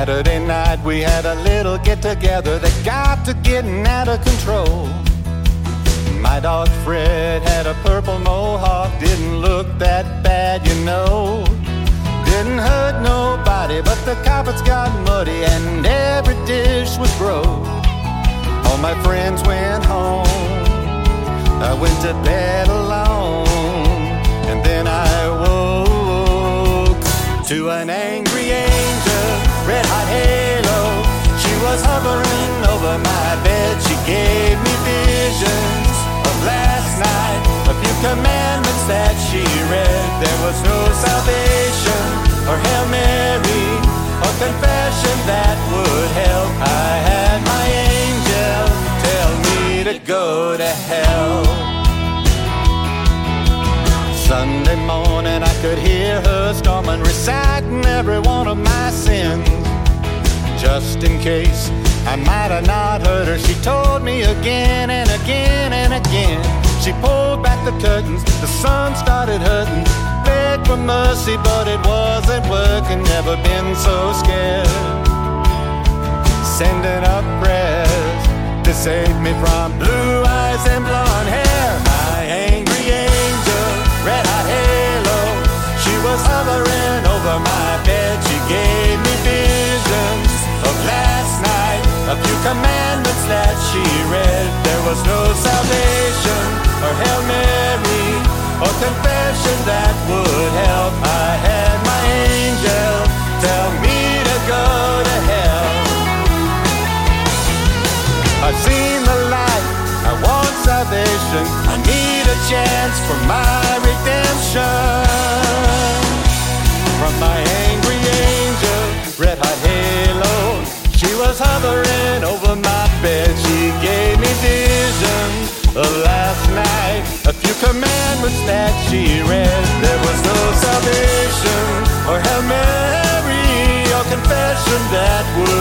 Saturday night we had a little get-together that got to getting out of control. My dog Fred had a purple mohawk, didn't look that bad, you know. Didn't hurt nobody, but the carpets got muddy and every dish was broke. All my friends went home, I went to bed alone, and then I woke to an angry angel, red-hot halo. She was hovering over my bed. She gave me visions of last night, a few commandments that she read. There was no salvation or Hail Mary or confession that would help. I had my angel tell me to go to hell. Sunday morning I could hear her storming, reciting every one of my sins. Just in case I might have not heard her, she told me again and again and again. She pulled back the curtains, the sun started hurting, begged for mercy but it wasn't working. Never been so scared, sending up prayers to save me from blue eyes and blonde hair. My angry angel, red-hot halo, she was hovering over my bed. She gave me visions of last night, a few commandments that she read. There was no salvation or Hail Mary or confession that would help. I had my angel tell me to go to hell. I've seen the light, I want salvation, I need a chance for my redemption. From my angry angel, red-hot halo, she was hovering over my bed. She gave me visions of last night, a few commandments that she read. There was no salvation or Hail Mary or confession that would